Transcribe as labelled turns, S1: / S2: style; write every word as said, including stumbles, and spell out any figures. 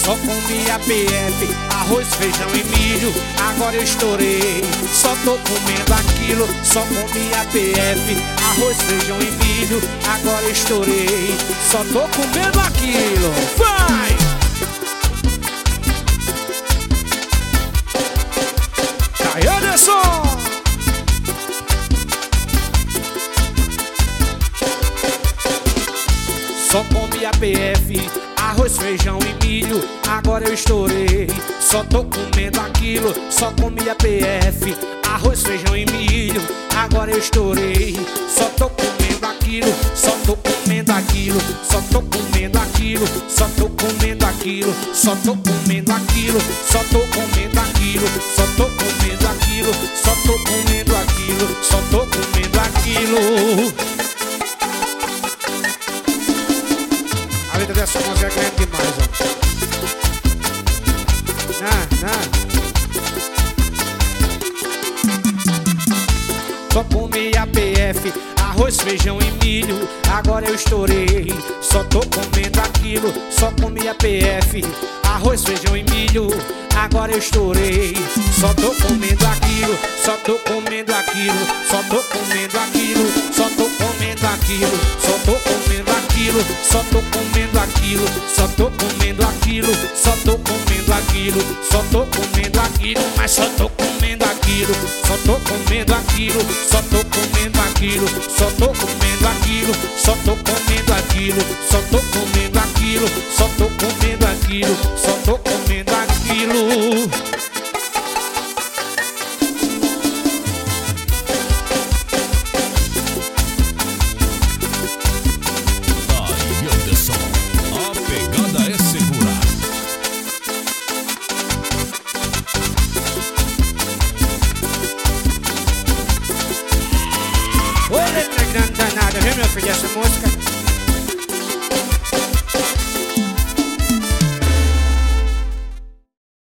S1: só comia P F, arroz, feijão e milho. Agora eu estourei, só tô comendo aquilo. Só comia P F, arroz, feijão e milho. Agora eu estourei, só tô comendo aquilo. Vai! Aí, Anderson! Só comia P F, arroz, feijão e milho. Agora eu estourei, só tô comendo aquilo. Só comia P F, arroz, feijão e milho. Agora eu estourei, só tô comendo aquilo. Só tô comendo aquilo, só tô comendo aquilo. Só tô comendo aquilo, só tô comendo aquilo. Só tô comendo aquilo, só tô comendo aquilo. Só tô comendo aquilo, só tô comendo aquilo. A letra dessa música é grande demais, ó. Não, não. Só comia P F, arroz, feijão e milho. Agora eu estourei, só tô comendo aquilo. Só comia P F, arroz, feijão e milho. Agora eu estourei, só tô comendo aquilo. Só tô comendo aquilo, só tô comendo aquilo. Só tô comendo aquilo, só tô comendo aquilo. Só tô comendo aquilo, só tô comendo aquilo. Só tô comendo aquilo, só tô comendo aquilo. Mas só tô comendo aquilo, só tô comendo aquilo. Só tô comendo aquilo, só tô comendo aquilo. Só tô comendo aquilo, só tô comendo aquilo. Só tô comendo aquilo, só tô comendo aquilo.
S2: Aí, Anderson, a pegada é segurar.
S1: Ô, letra grande danada, viu, meu filho, essa música?